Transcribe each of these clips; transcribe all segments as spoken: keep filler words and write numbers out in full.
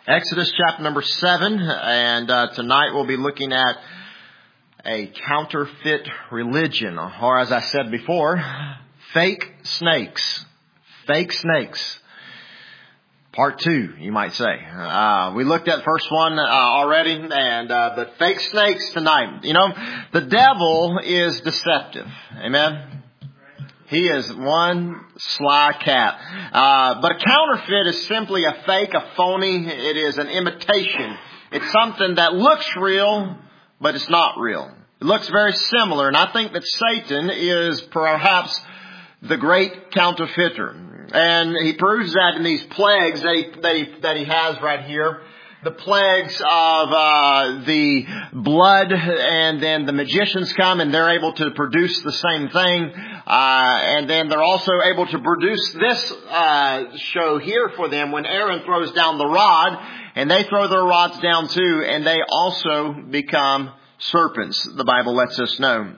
Exodus chapter number seven, and uh, tonight we'll be looking at a counterfeit religion, or as I said before, fake snakes. Fake snakes. Part two, you might say. Uh, we looked at the first one uh, already, and uh, but fake snakes tonight. You know, the devil is deceptive. Amen. He is one sly cat. Uh, but a counterfeit is simply a fake, a phony. It is an imitation. It's something that looks real, but it's not real. It looks very similar. And I think that Satan is perhaps the great counterfeiter. And he proves that in these plagues that he, that he, that he has right here. The plagues of uh, the blood, and then the magicians come and they're able to produce the same thing. Uh, and then they're also able to produce this uh, show here for them when Aaron throws down the rod, and they throw their rods down too, and they also become serpents, the Bible lets us know.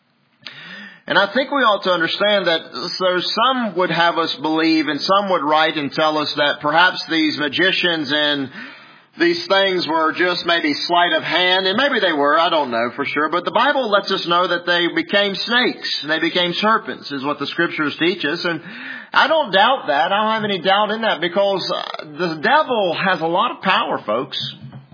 And I think we ought to understand that so some would have us believe, and some would write and tell us that perhaps these magicians and these things were just maybe sleight of hand, and maybe they were, I don't know for sure, but the Bible lets us know that they became snakes, and they became serpents, is what the Scriptures teach us, and I don't doubt that. I don't have any doubt in that, because the devil has a lot of power, folks.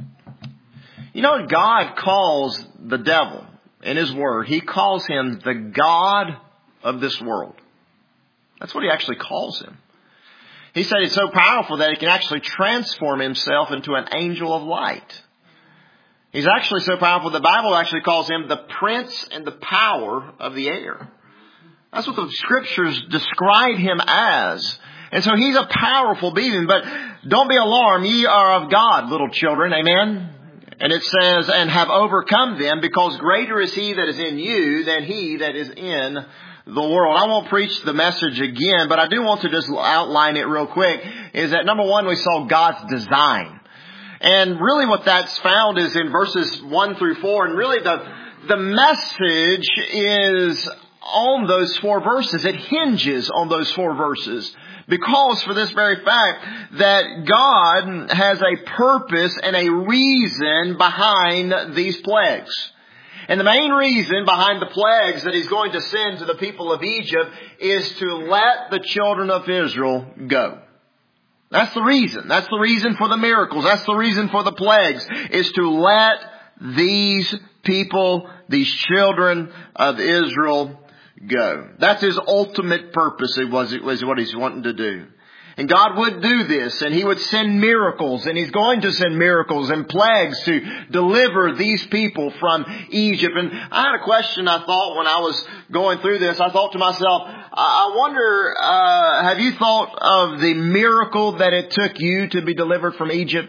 You know, God calls the devil in His Word, He calls him the God of this world. That's what He actually calls him. He said it's so powerful that He can actually transform Himself into an angel of light. He's actually so powerful, the Bible actually calls Him the prince and the power of the air. That's what the Scriptures describe Him as. And so He's a powerful being. But don't be alarmed, ye are of God, little children. Amen? And it says, and have overcome them, because greater is He that is in you than he that is in the world. I won't preach the message again, but I do want to just outline it real quick. Is that number one, we saw God's design. And really what that's found is in verses one through four. And really the, the message is on those four verses. It hinges on those four verses. Because for this very fact that God has a purpose and a reason behind these plagues. And the main reason behind the plagues that He's going to send to the people of Egypt is to let the children of Israel go. That's the reason. That's the reason for the miracles. That's the reason for the plagues, is to let these people, these children of Israel go. That's His ultimate purpose. It was, it was what He's wanting to do. And God would do this, and He would send miracles, and He's going to send miracles and plagues to deliver these people from Egypt. And I had a question I thought when I was going through this. I thought to myself, I wonder, uh, have you thought of the miracle that it took you to be delivered from Egypt?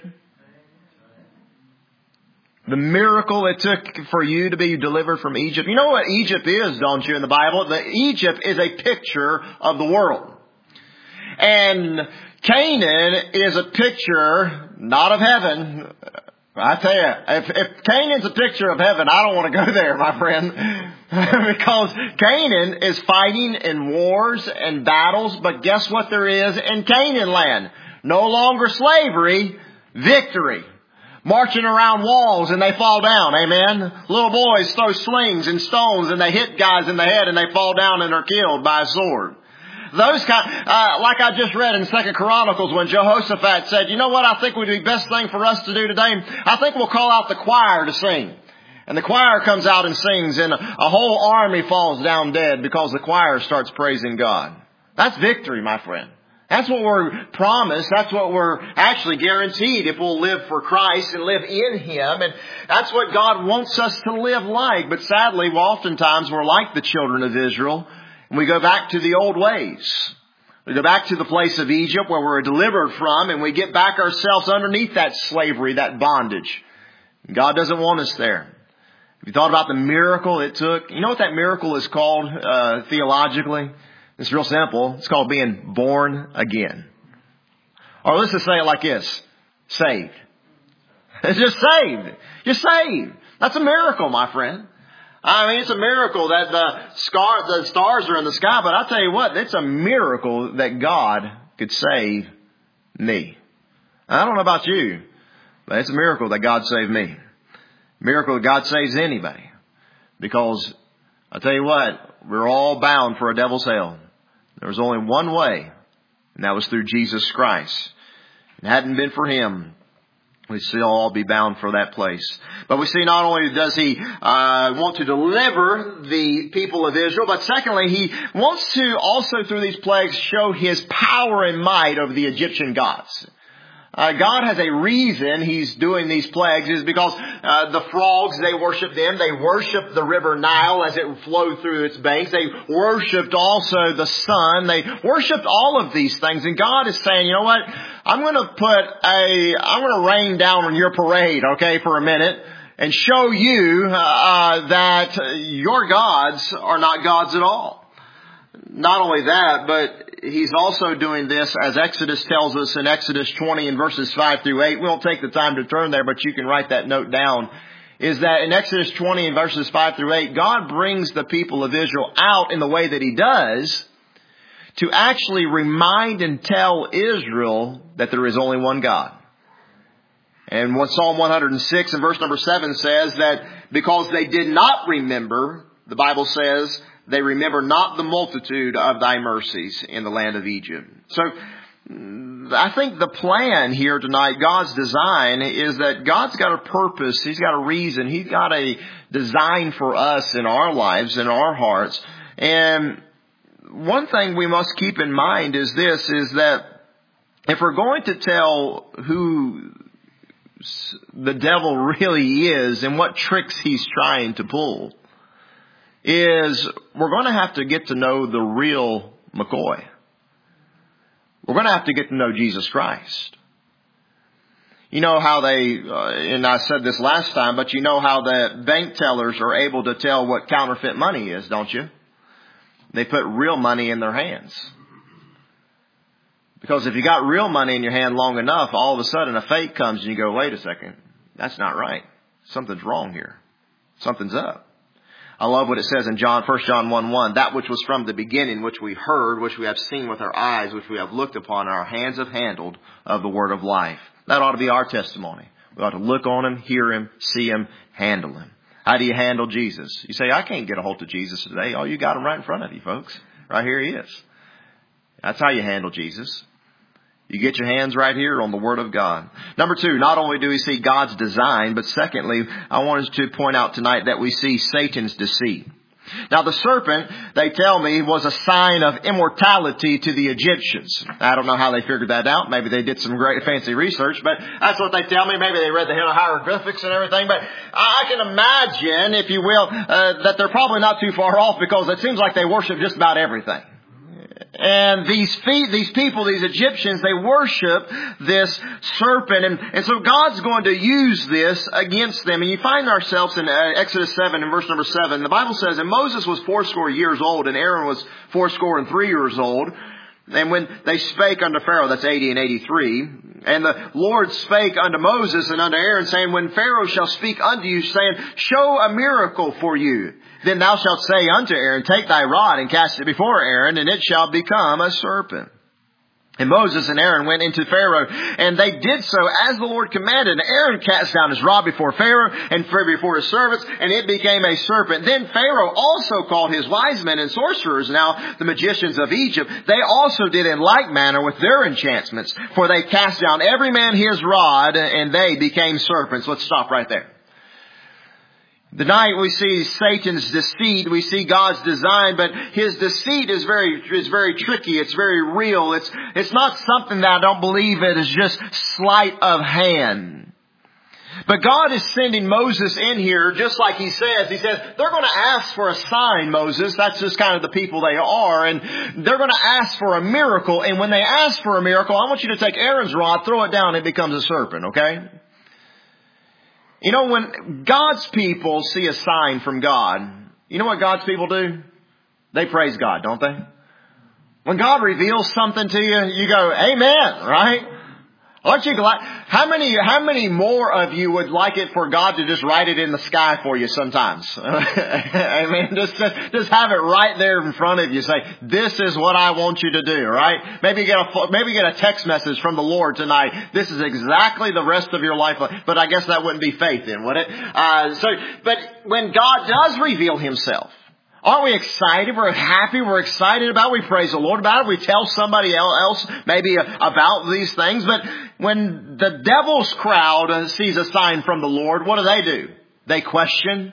The miracle it took for you to be delivered from Egypt. You know what Egypt is, don't you, in the Bible? The Egypt is a picture of the world. And Canaan is a picture, not of heaven. I tell you, if, if Canaan's a picture of heaven, I don't want to go there, my friend. Because Canaan is fighting in wars and battles. But guess what there is in Canaan land? No longer slavery, victory. Marching around walls and they fall down. Amen. Little boys throw slings and stones and they hit guys in the head and they fall down and are killed by a sword. Those kind, uh, like I just read in Second Chronicles when Jehoshaphat said, you know what I think would be the best thing for us to do today? I think we'll call out the choir to sing. And the choir comes out and sings, and a, a whole army falls down dead because the choir starts praising God. That's victory, my friend. That's what we're promised. That's what we're actually guaranteed if we'll live for Christ and live in Him. And that's what God wants us to live like. But sadly, well, oftentimes we're like the children of Israel. And we go back to the old ways. We go back to the place of Egypt where we're delivered from, and we get back ourselves underneath that slavery, that bondage. God doesn't want us there. Have you thought about the miracle it took? You know what that miracle is called uh, theologically? It's real simple. It's called being born again. Or let's just say it like this. Saved. It's just saved. You're saved. That's a miracle, my friend. I mean, it's a miracle that the, scar, the stars are in the sky, but I tell you what, it's a miracle that God could save me. I don't know about you, But it's a miracle that God saved me. Miracle that God saves anybody. Because I tell you what, we're all bound for a devil's hell. There was only one way, and that was through Jesus Christ. If it hadn't been for Him, we'd still all be bound for that place. But we see not only does He uh, want to deliver the people of Israel, but secondly, He wants to also through these plagues show His power and might over the Egyptian gods. Uh, God has a reason He's doing these plagues is because uh, the frogs, they worship them. They worship the river Nile as it flowed through its banks. They worshipped also the sun. They worshipped all of these things. And God is saying, you know what? I'm going to put a, I'm going to rain down on your parade, okay, for a minute and show you uh, that your gods are not gods at all. Not only that, but He's also doing this, as Exodus tells us in Exodus twenty in verses five through eight. We won't take the time to turn there, but you can write that note down. Is that in Exodus twenty in verses five through eight, God brings the people of Israel out in the way that He does to actually remind and tell Israel that there is only one God. And what Psalm one hundred six and verse number seven says that because they did not remember, the Bible says, they remember not the multitude of thy mercies in the land of Egypt. So I think the plan here tonight, God's design, is that God's got a purpose. He's got a reason. He's got a design for us in our lives, in our hearts. And one thing we must keep in mind is this, is that if we're going to tell who the devil really is and what tricks he's trying to pull, is we're going to have to get to know the real McCoy. We're going to have to get to know Jesus Christ. You know how they, uh, and I said this last time, but you know how the bank tellers are able to tell what counterfeit money is, don't you? They put real money in their hands. Because if you got real money in your hand long enough, all of a sudden a fake comes and you go, wait a second, that's not right. Something's wrong here. Something's up. I love what it says in John, First John one one, that which was from the beginning, which we heard, which we have seen with our eyes, which we have looked upon, our hands have handled of the word of life. That ought to be our testimony. We ought to look on Him, hear Him, see Him, handle Him. How do you handle Jesus? You say, I can't get a hold of Jesus today. Oh, you got Him right in front of you, folks. Right here He is. That's how you handle Jesus. You get your hands right here on the Word of God. Number two, not only do we see God's design, but secondly, I wanted to point out tonight that we see Satan's deceit. Now the serpent, they tell me, was a sign of immortality to the Egyptians. I don't know how they figured that out. Maybe they did some great fancy research, but that's what they tell me. Maybe they read the hieroglyphics and everything. But I can imagine, if you will, uh, that they're probably not too far off because it seems like they worship just about everything. And these feet, these people, these Egyptians, they worship this serpent. And, and so God's going to use this against them. And you find ourselves in Exodus seven and verse number seven. The Bible says, and Moses was fourscore years old, and Aaron was fourscore and three years old. And when they spake unto Pharaoh, that's eighty and eighty-three, and the Lord spake unto Moses and unto Aaron, saying, when Pharaoh shall speak unto you, saying, show a miracle for you, then thou shalt say unto Aaron, take thy rod and cast it before Aaron, and it shall become a serpent. And Moses and Aaron went into Pharaoh, and they did so as the Lord commanded. And Aaron cast down his rod before Pharaoh and before his servants, and it became a serpent. Then Pharaoh also called his wise men and sorcerers, now the magicians of Egypt. They also did in like manner with their enchantments, for they cast down every man his rod, and they became serpents. Let's stop right there. Tonight we see Satan's deceit, we see God's design, but his deceit is very, is very tricky, it's very real. It's, it's not something that I don't believe it is just sleight of hand. But God is sending Moses in here, just like He says. He says, they're going to ask for a sign, Moses. That's just kind of the people they are. And they're going to ask for a miracle. And when they ask for a miracle, I want you to take Aaron's rod, throw it down, and it becomes a serpent, okay? You know, when God's people see a sign from God, you know what God's people do? They praise God, don't they? When God reveals something to you, you go, amen, right? Aren't you glad? How many, how many more of you would like it for God to just write it in the sky for you sometimes? I mean, just, just have it right there in front of you. Say, this is what I want you to do, right? Maybe get a, maybe get a text message from the Lord tonight. This is exactly the rest of your life. But I guess that wouldn't be faith then, would it? Uh, so, but when God does reveal Himself, aren't we excited? We're happy. We're excited about it. We praise the Lord about it. We tell somebody else maybe about these things. But when the devil's crowd sees a sign from the Lord, what do they do? They question.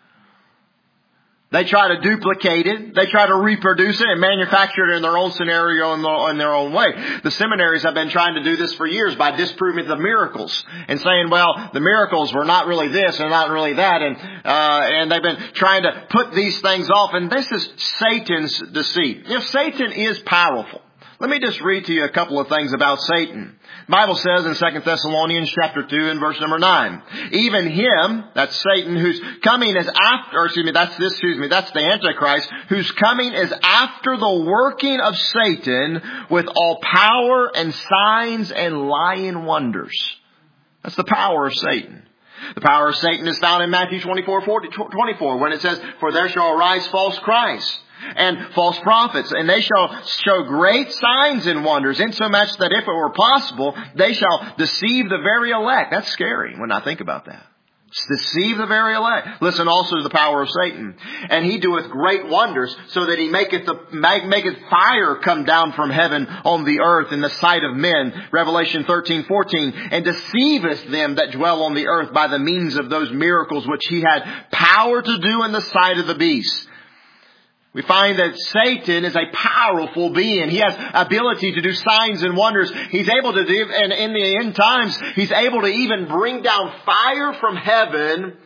They try to duplicate it. They try to reproduce it and manufacture it in their own scenario and in their own way. The seminaries have been trying to do this for years by disproving the miracles and saying, well, the miracles were not really this and not really that. And, uh, and they've been trying to put these things off. And this is Satan's deceit. If Satan is powerful, let me just read to you a couple of things about Satan. The Bible says in Second Thessalonians chapter two and verse number nine, even him, that's Satan, whose coming is after, or excuse me, that's this, excuse me, that's the Antichrist, whose coming is after the working of Satan with all power and signs and lying wonders. That's the power of Satan. The power of Satan is found in Matthew twenty-four, twenty-four, when it says, for there shall arise false Christs and false prophets, and they shall show great signs and wonders, insomuch that if it were possible, they shall deceive the very elect. That's scary when I think about that. Deceive the very elect. Listen also to the power of Satan. And he doeth great wonders, so that he maketh the make, maketh fire come down from heaven on the earth in the sight of men. Revelation thirteen, fourteen. And deceiveth them that dwell on the earth by the means of those miracles which he had power to do in the sight of the beast. We find that Satan is a powerful being. He has ability to do signs and wonders. He's able to do, and in the end times, he's able to even bring down fire from heaven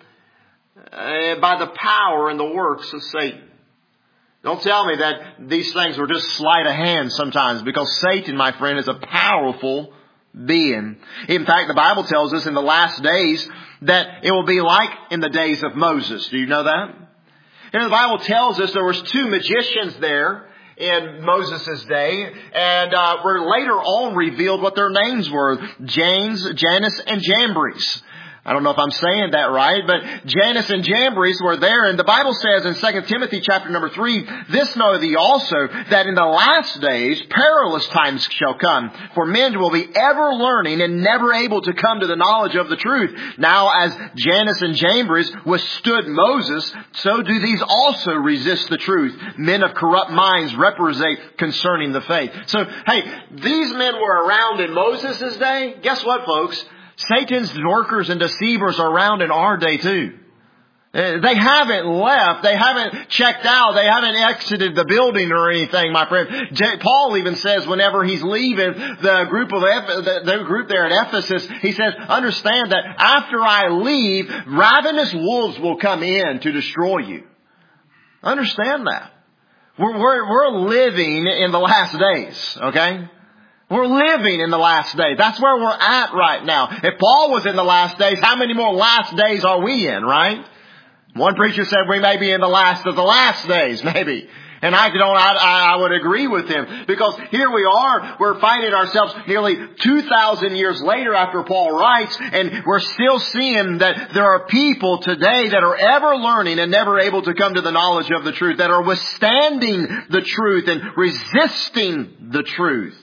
uh, by the power and the works of Satan. Don't tell me that these things were just sleight of hand sometimes, because Satan, my friend, is a powerful being. In fact, the Bible tells us in the last days that it will be like in the days of Moses. Do you know that? And the Bible tells us there was two magicians there in Moses' day, and uh, were later on revealed what their names were: James, Janus, and Jambres. I don't know if I'm saying that right, but Janus and Jambres were there. And the Bible says in Second Timothy chapter number three, this know thee also, that in the last days perilous times shall come. For men will be ever learning and never able to come to the knowledge of the truth. Now as Janus and Jambres withstood Moses, so do these also resist the truth. Men of corrupt minds represent concerning the faith. So, hey, these men were around in Moses' day. Guess what, folks? Satan's workers and deceivers are around in our day too. They haven't left. They haven't checked out. They haven't exited the building or anything, my friend. Paul even says whenever he's leaving the group of the, the group there at Ephesus, he says, understand that after I leave, ravenous wolves will come in to destroy you. Understand that. We're, we're, we're living in the last days, okay? We're living in the last days. That's where we're at right now. If Paul was in the last days, how many more last days are we in, right? One preacher said we may be in the last of the last days, maybe. And I don't, I, I would agree with him. Because here we are, we're finding ourselves nearly two thousand years later after Paul writes, and we're still seeing that there are people today that are ever learning and never able to come to the knowledge of the truth, that are withstanding the truth and resisting the truth.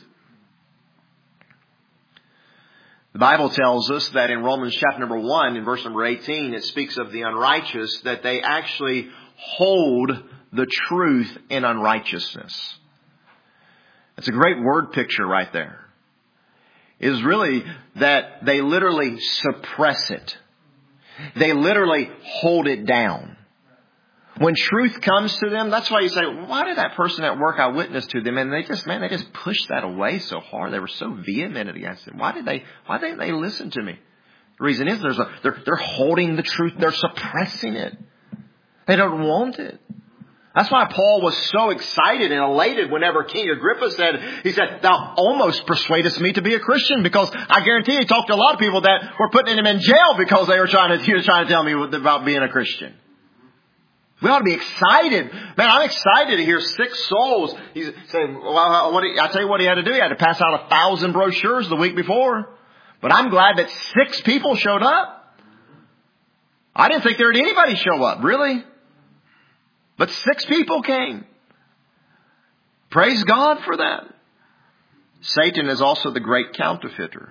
The Bible tells us that in Romans chapter number one, in verse number eighteen, it speaks of the unrighteous, that they actually hold the truth in unrighteousness. It's a great word picture right there. It is really that they literally suppress it. They literally hold it down. When truth comes to them, that's why you say, why did that person at work I witnessed to them? And they just, man, they just pushed that away so hard. They were so vehement against it. Why did they, why didn't they listen to me? The reason is there's a, they're, they're holding the truth. They're suppressing it. They don't want it. That's why Paul was so excited and elated whenever King Agrippa said, he said, thou almost persuadest me to be a Christian, because I guarantee he talked to a lot of people that were putting him in jail because they were trying to, he was trying to tell me about being a Christian. We ought to be excited. Man, I'm excited to hear six souls. He's saying, well, what he, I tell you what he had to do. He had to pass out a thousand brochures the week before. But I'm glad that six people showed up. I didn't think there'd anybody show up, really. But six people came. Praise God for that. Satan is also the great counterfeiter.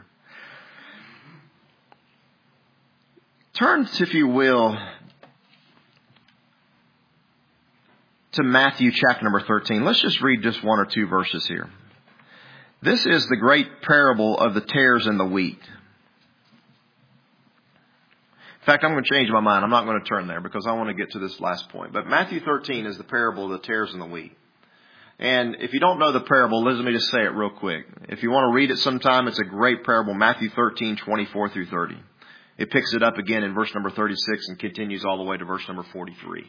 Turn, if you will, to Matthew chapter number thirteen. Let's just read just one or two verses here. This is the great parable of the tares and the wheat. In fact, I'm going to change my mind. I'm not going to turn there because I want to get to this last point. But Matthew thirteen is the parable of the tares and the wheat. And if you don't know the parable, let me just say it real quick. If you want to read it sometime, it's a great parable. Matthew thirteen, twenty-four through thirty. It picks it up again in verse number thirty-six and continues all the way to verse number forty-three.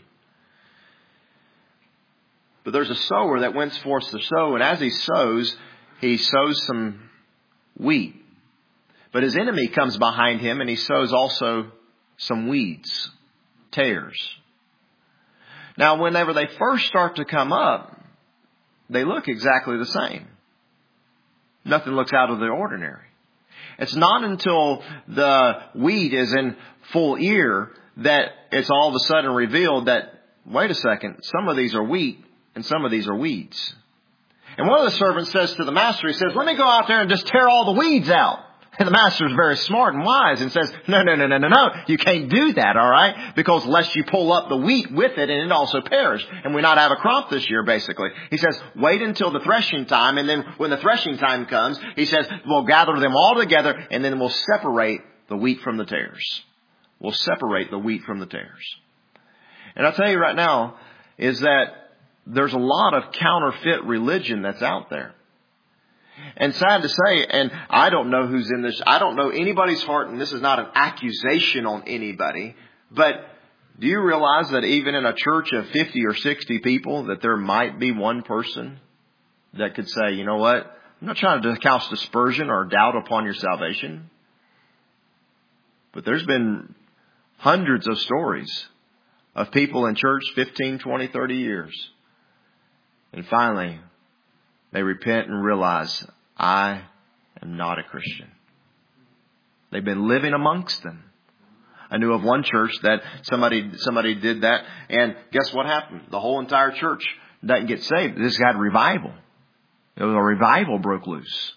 But there's a sower that went forth to sow, and as he sows, he sows some wheat. But his enemy comes behind him, and he sows also some weeds, tares. Now, whenever they first start to come up, they look exactly the same. Nothing looks out of the ordinary. It's not until the wheat is in full ear that it's all of a sudden revealed that, wait a second, some of these are wheat and some of these are weeds. And one of the servants says to the master, he says, let me go out there and just tear all the weeds out. And the master is very smart and wise and says, no, no, no, no, no, no. You can't do that, all right? Because lest you pull up the wheat with it and it also perish. And we not have a crop this year, basically. He says, wait until the threshing time. And then when the threshing time comes, he says, we'll gather them all together and then we'll separate the wheat from the tares. We'll separate the wheat from the tares. And I'll tell you right now is that there's a lot of counterfeit religion that's out there. And sad to say, and I don't know who's in this, I don't know anybody's heart, and this is not an accusation on anybody, but do you realize that even in a church of fifty or sixty people, that there might be one person that could say, you know what, I'm not trying to cast aspersion or doubt upon your salvation, but there's been hundreds of stories of people in church fifteen, twenty, thirty years. And finally, they repent and realize, I am not a Christian. They've been living amongst them. I knew of one church that somebody somebody did that. And guess what happened? The whole entire church doesn't get saved. This had revival. It was a revival broke loose.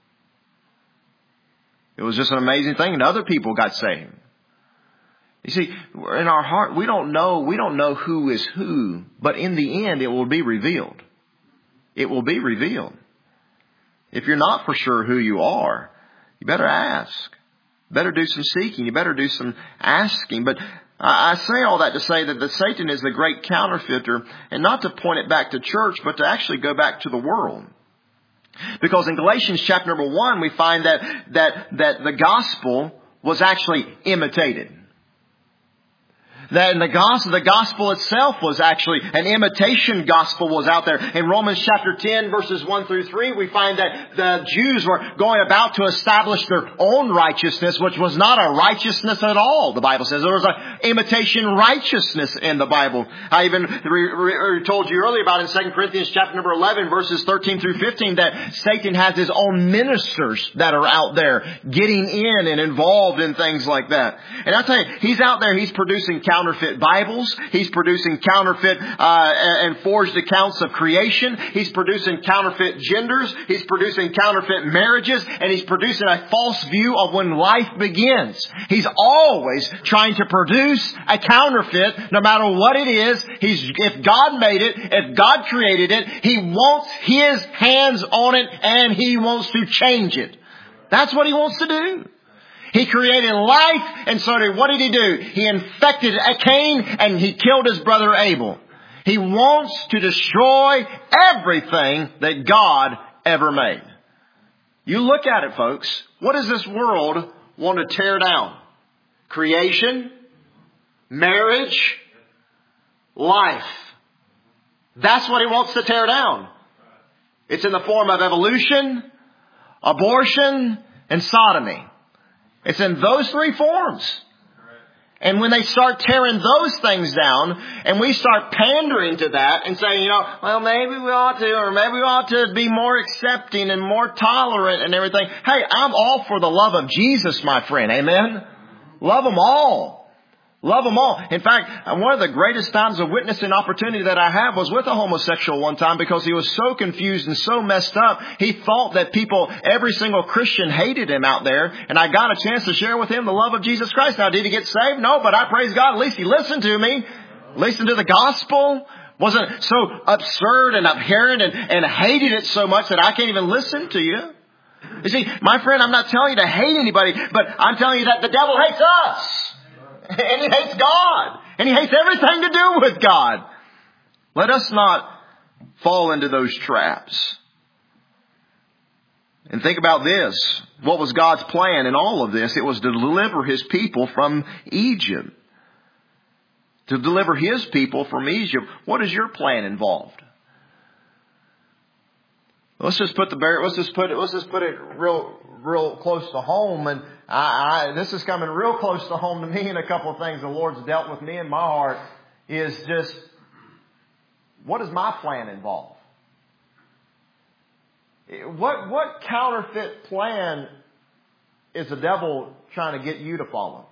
It was just an amazing thing. And other people got saved. You see, in our heart, we don't know, we don't know who is who. But in the end, it will be revealed. It will be revealed. If you're not for sure who you are, you better ask. You better do some seeking. You better do some asking. But I say all that to say that the Satan is the great counterfeiter, and not to point it back to church, but to actually go back to the world. Because in Galatians chapter number one, we find that, that, that the gospel was actually imitated. That in the gospel, the gospel itself was actually an imitation gospel was out there. In Romans chapter ten, verses one through three, we find that the Jews were going about to establish their own righteousness, which was not a righteousness at all, the Bible says. There was an imitation righteousness in the Bible. I even re- re- told you earlier about in Second Corinthians chapter number eleven, verses thirteen through fifteen, that Satan has his own ministers that are out there getting in and involved in things like that. And I tell you, he's out there, he's producing counterfeit Bibles. He's producing counterfeit uh, and forged accounts of creation. He's producing counterfeit genders. He's producing counterfeit marriages. And he's producing a false view of when life begins. He's always trying to produce a counterfeit, no matter what it is. He's, if God made it, if God created it, He wants His hands on it and He wants to change it. That's what He wants to do. He created life, and so did, what did He do? He infected Cain, and he killed his brother Abel. He wants to destroy everything that God ever made. You look at it, folks. What does this world want to tear down? Creation, marriage, life. That's what he wants to tear down. It's in the form of evolution, abortion, and sodomy. It's in those three forms. And when they start tearing those things down and we start pandering to that and saying, you know, well, maybe we ought to, or maybe we ought to be more accepting and more tolerant and everything. Hey, I'm all for the love of Jesus, my friend. Amen. Love them all. Love them all. In fact, one of the greatest times of witnessing opportunity that I had was with a homosexual one time because he was so confused and so messed up. He thought that people, every single Christian hated him out there. And I got a chance to share with him the love of Jesus Christ. Now, did he get saved? No, but I praise God. At least he listened to me. Listened to the gospel. Wasn't so absurd and abhorrent and, and hated it so much that I can't even listen to you. You see, my friend, I'm not telling you to hate anybody, but I'm telling you that the devil hates us. And he hates God. And he hates everything to do with God. Let us not fall into those traps. And think about this. What was God's plan in all of this? It was to deliver His people from Egypt. To deliver His people from Egypt. What is your plan involved? Let's just put the bar- let's just put it let's just put it real real close to home, and I, I this is coming real close to home to me. And a couple of things the Lord's dealt with me in my heart is just, what does my plan involve? What what counterfeit plan is the devil trying to get you to follow?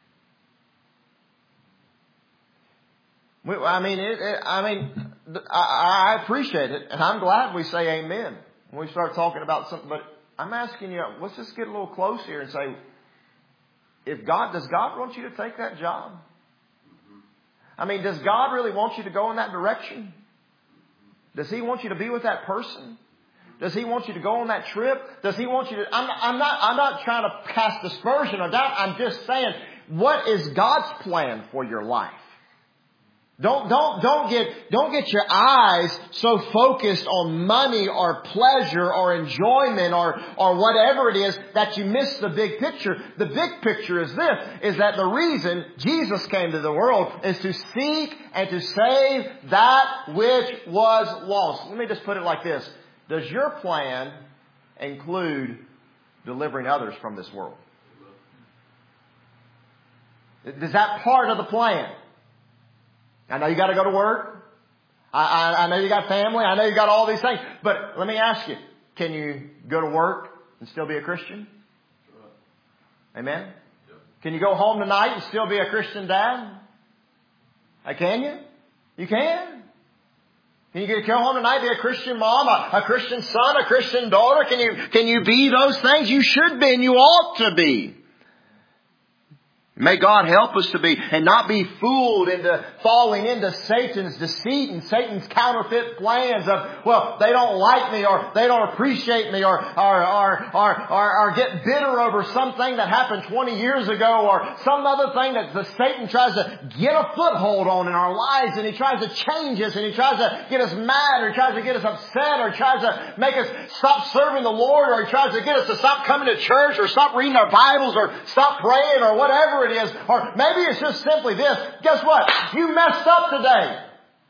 I mean, it, it, I mean, I, I appreciate it, and I'm glad we say amen when we start talking about something. But I'm asking you, let's just get a little close here and say, if God does God want you to take that job? I mean, does God really want you to go in that direction? Does He want you to be with that person? Does He want you to go on that trip? Does He want you to? I'm, I'm not. I'm not trying to cast dispersion or doubt. I'm just saying, what is God's plan for your life? Don't, don't, don't get, don't get your eyes so focused on money or pleasure or enjoyment or, or whatever it is that you miss the big picture. The big picture is this, is that the reason Jesus came to the world is to seek and to save that which was lost. Let me just put it like this. Does your plan include delivering others from this world? Is that part of the plan? I know you got to go to work. I, I, I know you got family. I know you got all these things. But let me ask you, can you go to work and still be a Christian? Amen? Yep. Can you go home tonight and still be a Christian dad? Uh, can you? You can. Can you get, go home tonight, be a Christian mom, a, a Christian son, a Christian daughter? Can you, can you be those things? You should be and you ought to be. May God help us to be and not be fooled into falling into Satan's deceit and Satan's counterfeit plans of, well, they don't like me or they don't appreciate me or, or, or, or, or, or get bitter over something that happened twenty years ago or some other thing that the Satan tries to get a foothold on in our lives, and he tries to change us and he tries to get us mad or he tries to get us upset or tries to make us stop serving the Lord, or he tries to get us to stop coming to church or stop reading our Bibles or stop praying or whatever it is. Or maybe it's just simply this. Guess what? You messed up today.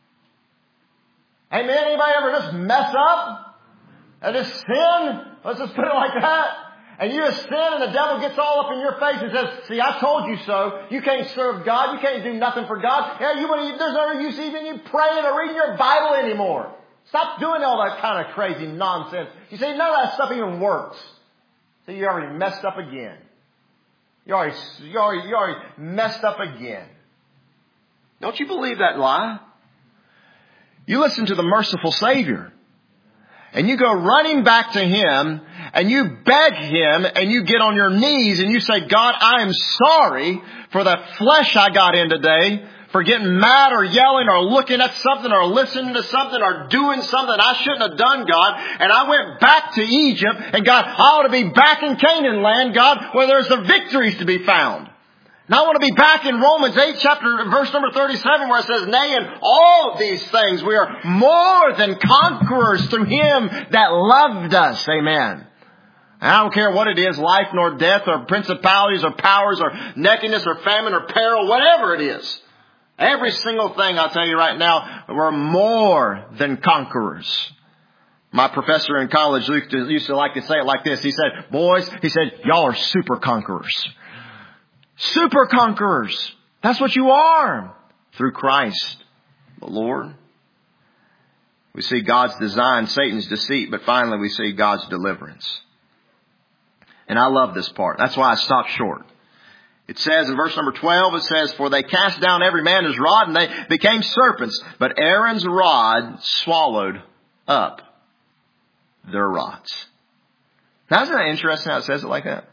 Amen? Anybody ever just mess up? And just sin? Let's just put it like that. And you just sin and the devil gets all up in your face and says, see, I told you so. You can't serve God. You can't do nothing for God. Yeah, you, there's no use even you praying or reading your Bible anymore. Stop doing all that kind of crazy nonsense. You say none of that stuff even works. So you already messed up again. You already, you already, you already messed up again. Don't you believe that lie? You listen to the merciful Savior. And you go running back to Him. And you beg Him. And you get on your knees. And you say, God, I am sorry for the flesh I got in today. For getting mad or yelling or looking at something or listening to something or doing something I shouldn't have done, God. And I went back to Egypt, and God, I ought to be back in Canaan land, God, where there's the victories to be found. And I want to be back in Romans eight, chapter, verse number thirty-seven, where it says, nay, in all these things we are more than conquerors through Him that loved us. Amen. And I don't care what it is, life nor death or principalities or powers or nakedness or famine or peril, whatever it is. Every single thing, I'll tell you right now, we're more than conquerors. My professor in college used to like to say it like this. He said, boys, he said, y'all are super conquerors. Super conquerors. That's what you are through Christ the Lord. We see God's design, Satan's deceit, but finally we see God's deliverance. And I love this part. That's why I stopped short. It says in verse number twelve, it says, for they cast down every man his rod, and they became serpents. But Aaron's rod swallowed up their rods. Now, isn't that interesting how it says it like that?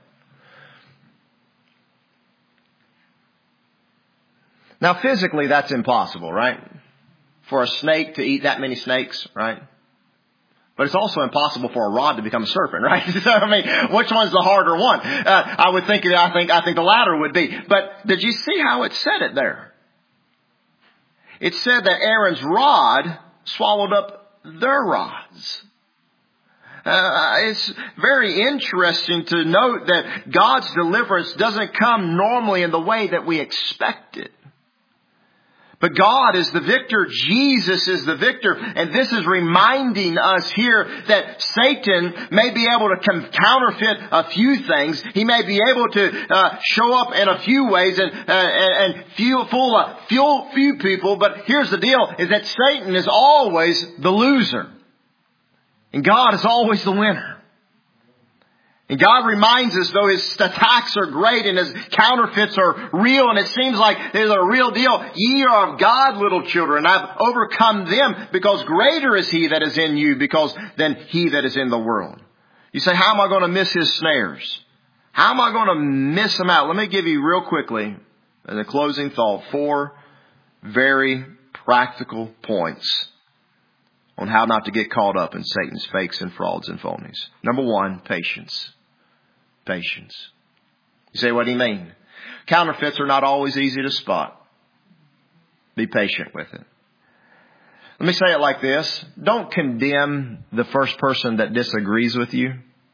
Now, physically, that's impossible, right? For a snake to eat that many snakes, right? But it's also impossible for a rod to become a serpent, right? So, I mean, which one's the harder one? Uh, I would think, I think, I think the latter would be. But did you see how it said it there? It said that Aaron's rod swallowed up their rods. Uh, it's very interesting to note that God's deliverance doesn't come normally in the way that we expect it. But God is the victor. Jesus is the victor. And this is reminding us here that Satan may be able to counterfeit a few things. He may be able to uh, show up in a few ways and, uh, and, and few, fool a few, few people. But here's the deal, is that Satan is always the loser. And God is always the winner. And God reminds us, though his attacks are great and his counterfeits are real, and it seems like they're a real deal. Ye are of God, little children. I've overcome them, because greater is he that is in you because than he that is in the world. You say, how am I going to miss his snares? How am I going to miss them out? Let me give you real quickly, in a closing thought, four very practical points on how not to get caught up in Satan's fakes and frauds and phonies. Number one, patience. Patience. You say, what do you mean? Counterfeits are not always easy to spot. Be patient with it. Let me say it like this. Don't condemn the first person that disagrees with you.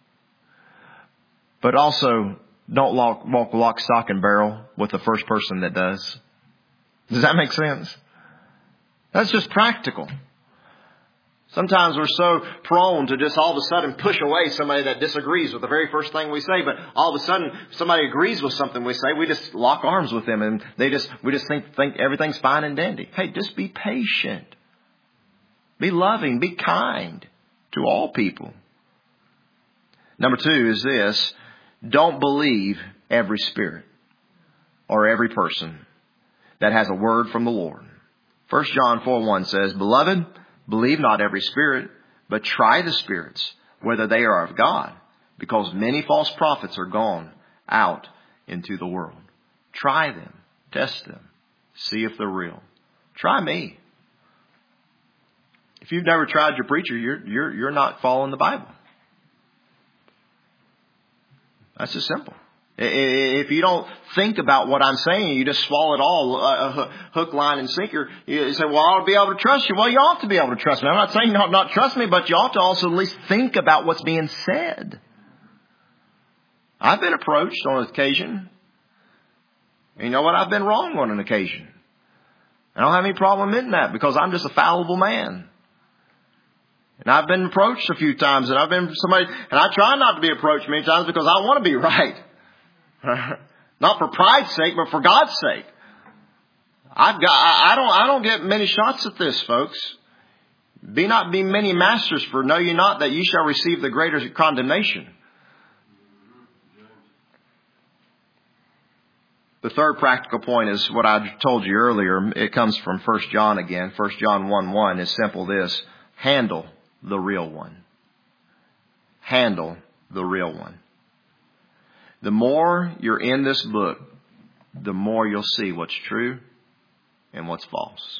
But also, don't walk, walk lock, stock, and barrel with the first person that does. Does that make sense? That's just practical. Sometimes we're so prone to just all of a sudden push away somebody that disagrees with the very first thing we say. But all of a sudden, somebody agrees with something we say, we just lock arms with them, and they just we just think think everything's fine and dandy. Hey, just be patient. Be loving. Be kind to all people. Number two is this. Don't believe every spirit or every person that has a word from the Lord. First John four one says, Beloved, believe not every spirit, but try the spirits, whether they are of God, because many false prophets are gone out into the world. Try them. Test them. See if they're real. Try me. If you've never tried your preacher, you're, you're, you're not following the Bible. That's just simple. If you don't think about what I'm saying, you just swallow it all, uh, hook, line, and sinker. You say, well, I ought to be able to trust you. Well, you ought to be able to trust me. I'm not saying you ought not trust me, but you ought to also at least think about what's being said. I've been approached on occasion. And you know what? I've been wrong on an occasion. I don't have any problem in that, because I'm just a fallible man. And I've been approached a few times, and I've been somebody, and I try not to be approached many times because I want to be right. Not for pride's sake, but for God's sake. I've got, I don't, I don't get many shots at this, folks. Be not be many masters, for know ye not that ye shall receive the greater condemnation. The third practical point is what I told you earlier. It comes from First John again. First John one one is simple this. Handle the real one. Handle the real one. The more you're in this book, the more you'll see what's true and what's false.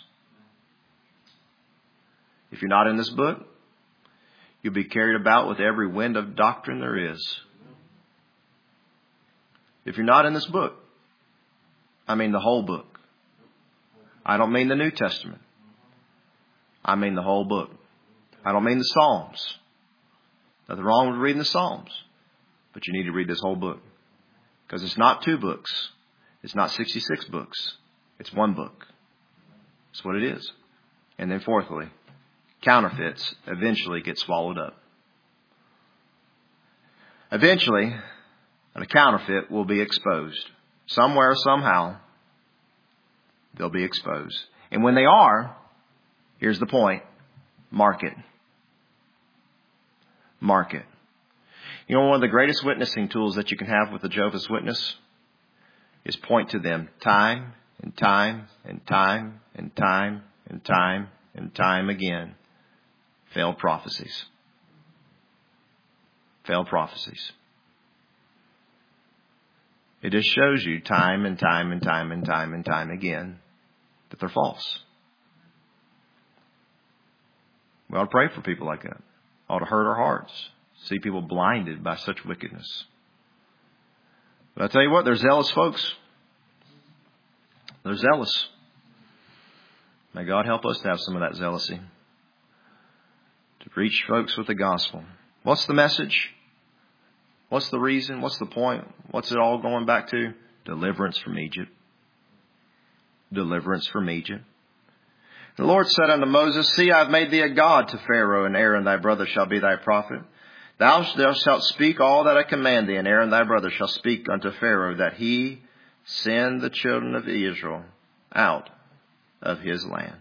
If you're not in this book, you'll be carried about with every wind of doctrine there is. If you're not in this book, I mean the whole book. I don't mean the New Testament. I mean the whole book. I don't mean the Psalms. Nothing wrong with reading the Psalms. But you need to read this whole book. Because it's not two books. It's not sixty-six books. It's one book. That's what it is. And then fourthly, counterfeits eventually get swallowed up. Eventually, a counterfeit will be exposed. Somewhere, somehow, they'll be exposed. And when they are, here's the point, mark it. Mark it. You know, one of the greatest witnessing tools that you can have with a Jehovah's Witness is point to them time and time and time and time and time and time again. Failed prophecies. Failed prophecies. It just shows you time and time and time and time and time again that they're false. We ought to pray for people like that. Ought to hurt our hearts. See people blinded by such wickedness. But I tell you what, they're zealous folks. They're zealous. May God help us to have some of that zealousy. To reach folks with the gospel. What's the message? What's the reason? What's the point? What's it all going back to? Deliverance from Egypt. Deliverance from Egypt. The Lord said unto Moses, See, I have made thee a god to Pharaoh, and Aaron thy brother shall be thy prophet. Thou, thou shalt speak all that I command thee, and Aaron thy brother shall speak unto Pharaoh, that he send the children of Israel out of his land.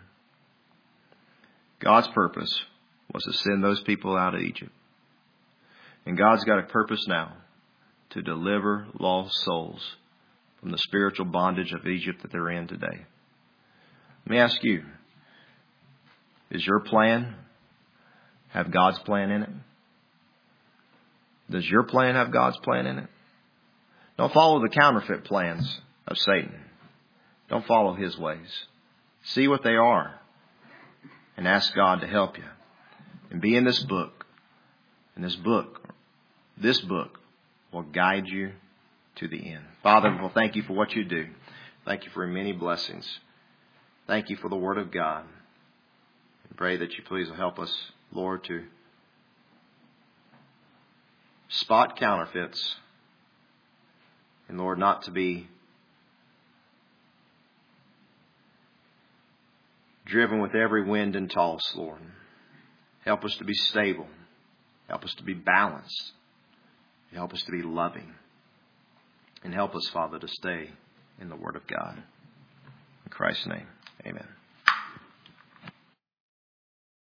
God's purpose was to send those people out of Egypt. And God's got a purpose now to deliver lost souls from the spiritual bondage of Egypt that they're in today. Let me ask you, does your plan have God's plan in it? Does your plan have God's plan in it? Don't follow the counterfeit plans of Satan. Don't follow his ways. See what they are and ask God to help you. And be in this book. And this book, this book will guide you to the end. Father, well, thank you for what you do. Thank you for many blessings. Thank you for the Word of God. And pray that you please will help us, Lord, to spot counterfeits. And Lord, not to be driven with every wind and toss, Lord. Help us to be stable. Help us to be balanced. Help us to be loving. And help us, Father, to stay in the Word of God. In Christ's name, amen.